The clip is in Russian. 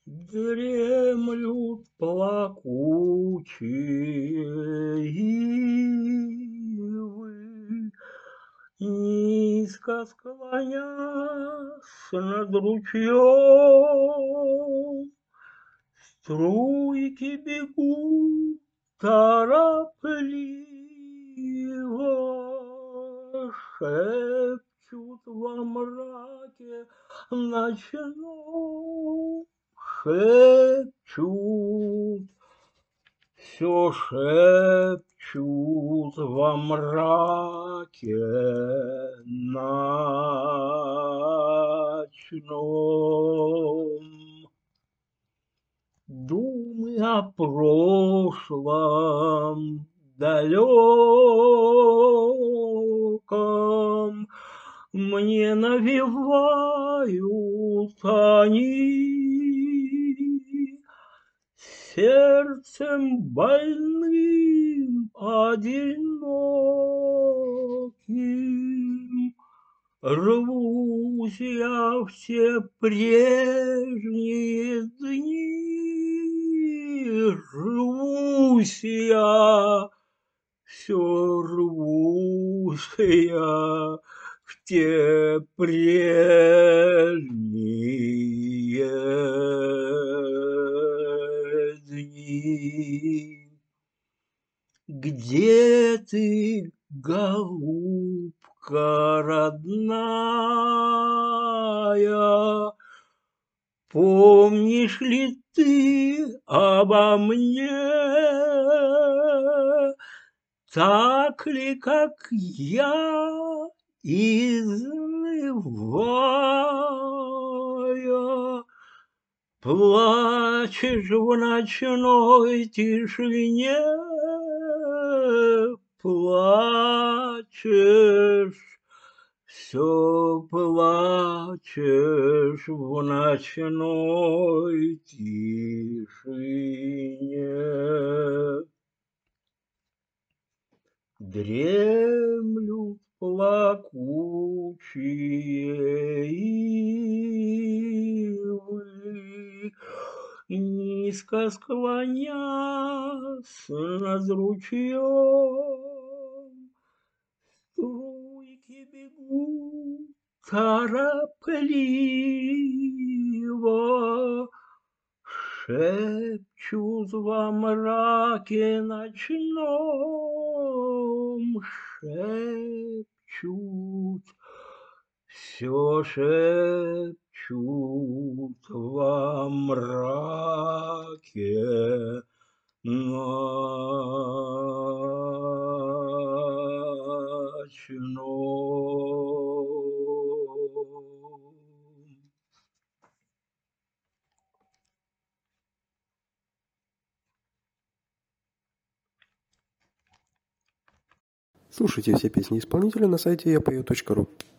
Дремлют плакучие ивы, низко склонясь над ручьем. Струйки бегут торопливо, шепчут во мраке ночном, шепчут, все шепчут во мраке ночном. Думы о прошлом далеком мне навевают они, сердцем больным, одиноким. Рвусь я все прежние дни, рвусь я, все рвусь я в те прежние дни. Где ты, голубка родная, помнишь ли ты обо мне, так ли, как я, изнывая, плачешь в ночной тишине, плачешь, все плачешь в ночной тишине. Дремлют плакучие ивы, низко склонясь над ручьем. Струйки бегут торопливо, шепчут во мраке ночном, шепчут, все шепчут во мраке ночном. Слушайте все песни исполнителя на сайте yapою.ru.